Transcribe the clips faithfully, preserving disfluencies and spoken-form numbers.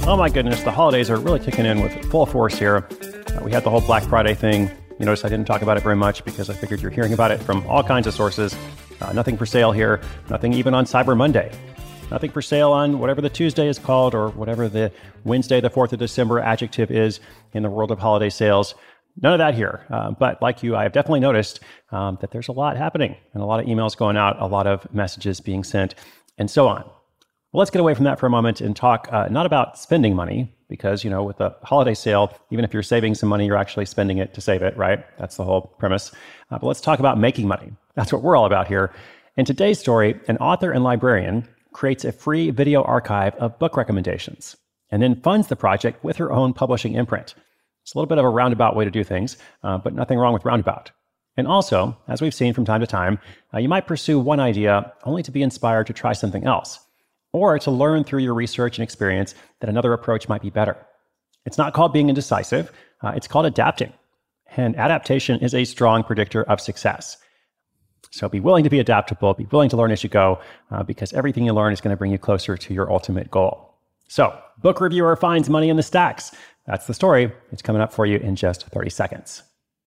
Oh my goodness, the holidays are really kicking in with full force here. Uh, we had the whole Black Friday thing. You notice I didn't talk about it very much because I figured you're hearing about it from all kinds of sources. Uh, nothing for sale here, nothing even on Cyber Monday. Nothing for sale on whatever the Tuesday is called or whatever the Wednesday, the fourth of December adjective is in the world of holiday sales. None of that here. Uh, but like you, I have definitely noticed um, that there's a lot happening and a lot of emails going out, a lot of messages being sent, and so on. Well, let's get away from that for a moment and talk uh, not about spending money, because, you know, with a holiday sale, even if you're saving some money, you're actually spending it to save it, right? That's the whole premise. Uh, but let's talk about making money. That's what we're all about here. In today's story, an author and librarian creates a free video archive of book recommendations and then funds the project with her own publishing imprint. It's a little bit of a roundabout way to do things, uh, but nothing wrong with roundabout. And also, as we've seen from time to time, uh, you might pursue one idea only to be inspired to try something else, or to learn through your research and experience that another approach might be better. It's not called being indecisive, uh, it's called adapting. And adaptation is a strong predictor of success. So be willing to be adaptable, be willing to learn as you go, uh, because everything you learn is going to bring you closer to your ultimate goal. So, book reviewer finds money in the stacks. That's the story. It's coming up for you in just thirty seconds.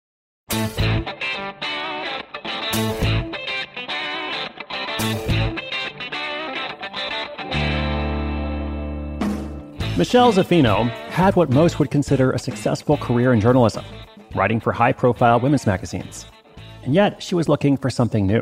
Michelle Zaffino had what most would consider a successful career in journalism, writing for high-profile women's magazines. And yet, she was looking for something new.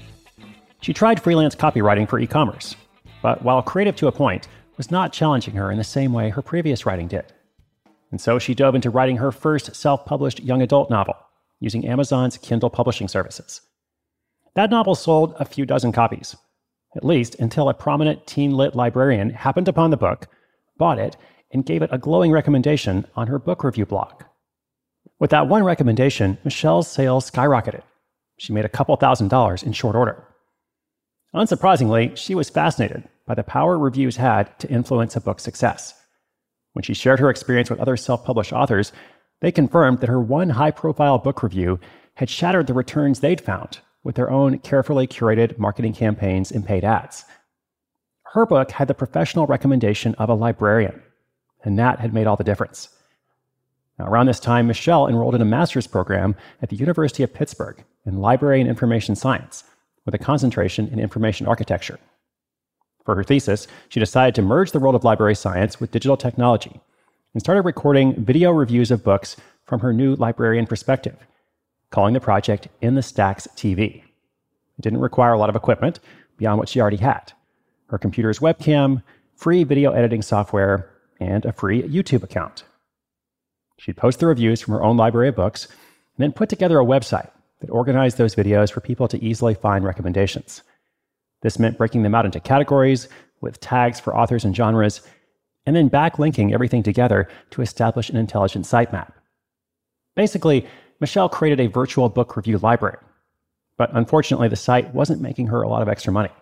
She tried freelance copywriting for e-commerce, but while creative to a point, was not challenging her in the same way her previous writing did. And so she dove into writing her first self-published young adult novel, using Amazon's Kindle publishing services. That novel sold a few dozen copies, at least until a prominent teen-lit librarian happened upon the book, bought it, and gave it a glowing recommendation on her book review blog. With that one recommendation, Michelle's sales skyrocketed. She made a couple thousand dollars in short order. Unsurprisingly, she was fascinated by the power reviews had to influence a book's success. When she shared her experience with other self-published authors, they confirmed that her one high-profile book review had shattered the returns they'd found with their own carefully curated marketing campaigns and paid ads. Her book had the professional recommendation of a librarian, and that had made all the difference. Now, around this time, Michelle enrolled in a master's program at the University of Pittsburgh in Library and Information Science, with a concentration in information architecture. For her thesis, she decided to merge the world of library science with digital technology and started recording video reviews of books from her new librarian perspective, calling the project In the Stacks T V. It didn't require a lot of equipment beyond what she already had: her computer's webcam, free video editing software, and a free YouTube account. She'd post the reviews from her own library of books and then put together a website that organized those videos for people to easily find recommendations. This meant breaking them out into categories with tags for authors and genres, and then backlinking everything together to establish an intelligent sitemap. Basically, Michelle created a virtual book review library, but unfortunately the site wasn't making her a lot of extra money.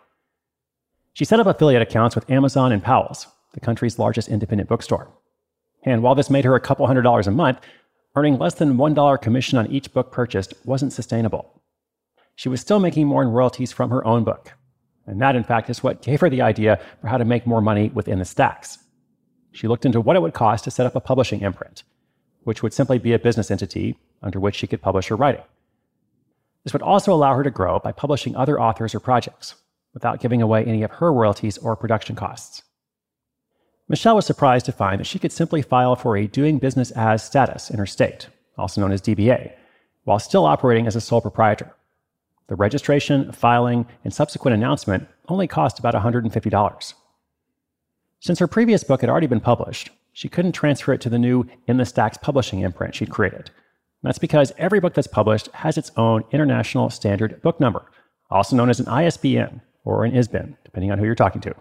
She set up affiliate accounts with Amazon and Powell's, the country's largest independent bookstore. And while this made her a couple hundred dollars a month, earning less than one dollar commission on each book purchased wasn't sustainable. She was still making more in royalties from her own book. And that, in fact, is what gave her the idea for how to make more money within the stacks. She looked into what it would cost to set up a publishing imprint, which would simply be a business entity under which she could publish her writing. This would also allow her to grow by publishing other authors or projects, without giving away any of her royalties or production costs. Michelle was surprised to find that she could simply file for a doing business as status in her state, also known as D B A, while still operating as a sole proprietor. The registration, filing, and subsequent announcement only cost about one hundred fifty dollars. Since her previous book had already been published, she couldn't transfer it to the new In the Stacks publishing imprint she'd created. That's because every book that's published has its own International Standard Book Number, also known as an I S B N or an I S B N, depending on who you're talking to.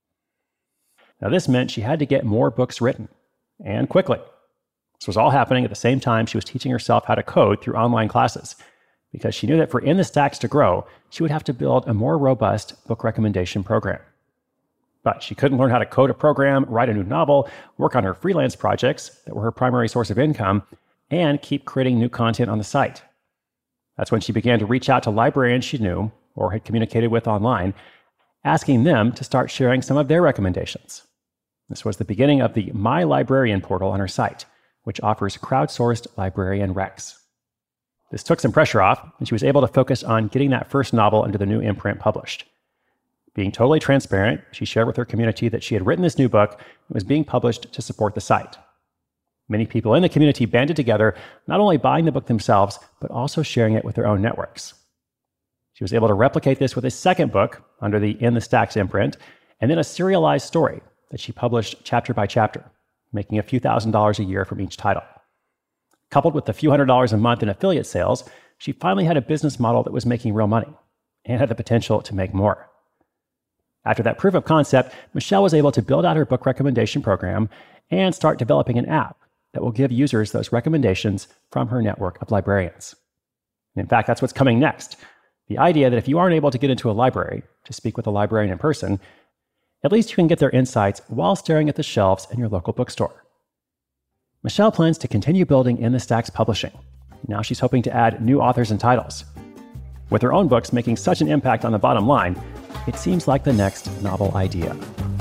Now, this meant she had to get more books written, and quickly. This was all happening at the same time she was teaching herself how to code through online classes, because she knew that for In the Stacks to grow, she would have to build a more robust book recommendation program. But she couldn't learn how to code a program, write a new novel, work on her freelance projects that were her primary source of income, and keep creating new content on the site. That's when she began to reach out to librarians she knew or had communicated with online, asking them to start sharing some of their recommendations. This was the beginning of the My Librarian portal on her site, which offers crowdsourced librarian recs. This took some pressure off, and she was able to focus on getting that first novel into the new imprint published. Being totally transparent, she shared with her community that she had written this new book and was being published to support the site. Many people in the community banded together, not only buying the book themselves, but also sharing it with their own networks. She was able to replicate this with a second book under the In the Stacks imprint, and then a serialized story that she published chapter by chapter, making a few thousand dollars a year from each title. Coupled with a few hundred dollars a month in affiliate sales, she finally had a business model that was making real money and had the potential to make more. After that proof of concept, Michelle was able to build out her book recommendation program and start developing an app that will give users those recommendations from her network of librarians. And in fact, that's what's coming next. The idea that if you aren't able to get into a library to speak with a librarian in person, at least you can get their insights while staring at the shelves in your local bookstore. Michelle plans to continue building In the Stacks publishing. Now she's hoping to add new authors and titles. With her own books making such an impact on the bottom line, it seems like the next novel idea.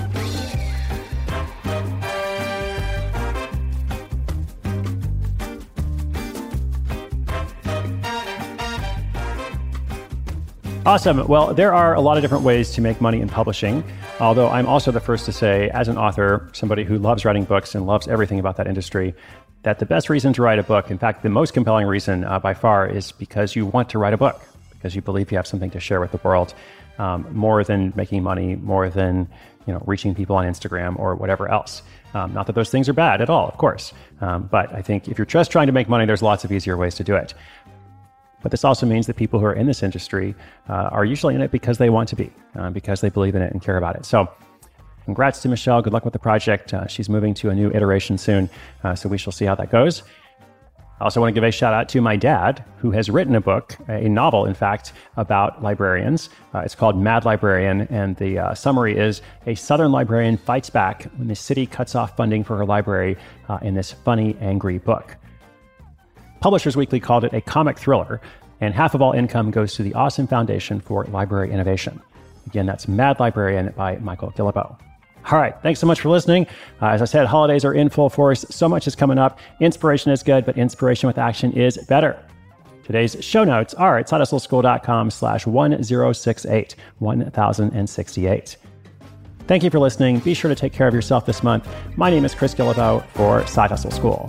Awesome. Well, there are a lot of different ways to make money in publishing, although I'm also the first to say, as an author, somebody who loves writing books and loves everything about that industry, that the best reason to write a book, in fact, the most compelling reason uh, by far, is because you want to write a book, because you believe you have something to share with the world, um, more than making money, more than you know reaching people on Instagram or whatever else. Um, not that those things are bad at all, of course, um, but I think if you're just trying to make money, there's lots of easier ways to do it. But this also means that people who are in this industry uh, are usually in it because they want to be, uh, because they believe in it and care about it. So congrats to Michelle. Good luck with the project. Uh, she's moving to a new iteration soon, uh, so we shall see how that goes. I also want to give a shout out to my dad, who has written a book, a novel, in fact, about librarians. Uh, it's called Mad Librarian, and the uh, summary is a Southern librarian fights back when the city cuts off funding for her library uh, in this funny, angry book. Publishers Weekly called it a comic thriller, and half of all income goes to the Awesome Foundation for Library Innovation. Again, that's Mad Librarian by Michael Guillebeau. All right, thanks so much for listening. Uh, as I said, holidays are in full force. So much is coming up. Inspiration is good, but inspiration with action is better. Today's show notes are at sidehustleschool.com slash 1068, one thousand sixty-eight. Thank you for listening. Be sure to take care of yourself this month. My name is Chris Guillebeau for Side Hustle School.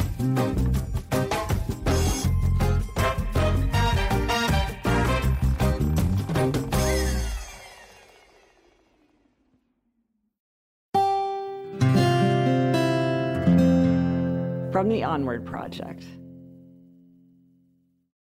From the Onward Project.